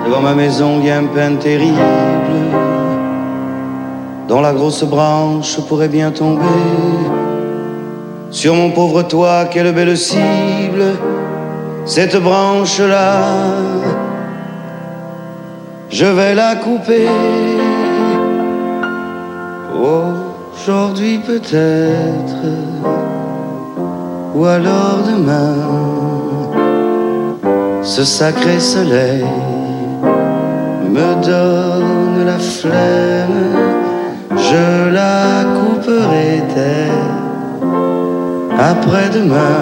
Devant ma maison, il y a un pin terrible, dont la grosse branche pourrait bien tomber sur mon pauvre toit. Quelle belle cible, cette branche-là. Je vais la couper aujourd'hui peut-être, ou alors demain. Ce sacré soleil me donne la flemme, je la couperai après-demain.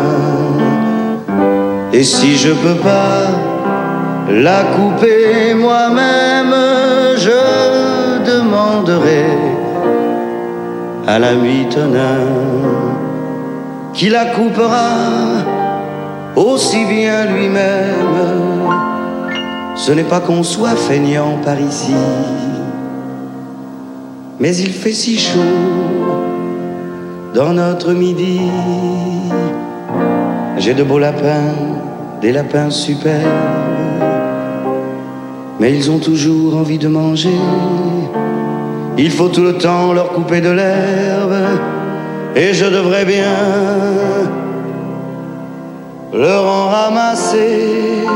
Et si je peux pas la couper moi-même, je demanderai à l'ami Tonin qui la coupera aussi bien lui-même. Ce n'est pas qu'on soit feignant par ici, mais il fait si chaud dans notre midi. J'ai de beaux lapins, des lapins superbes, mais ils ont toujours envie de manger. Il faut tout le temps leur couper de l'herbe, et je devrais bien leur en ramasser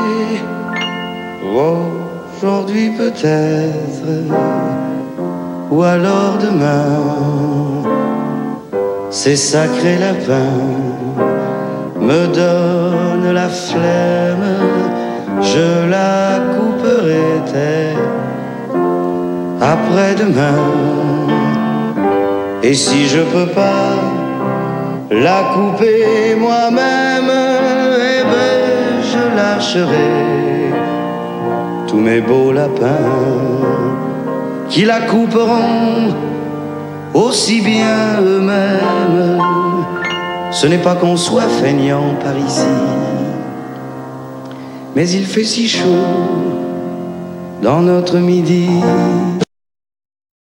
aujourd'hui peut-être, ou alors demain. Ces sacrés lapins me donnent la flemme, je la couperai après-demain. Et si je peux pas la couper moi-même, eh ben je lâcherai tous mes beaux lapins qui la couperont aussi bien eux-mêmes. Ce n'est pas qu'on soit feignant par ici, mais il fait si chaud dans notre midi.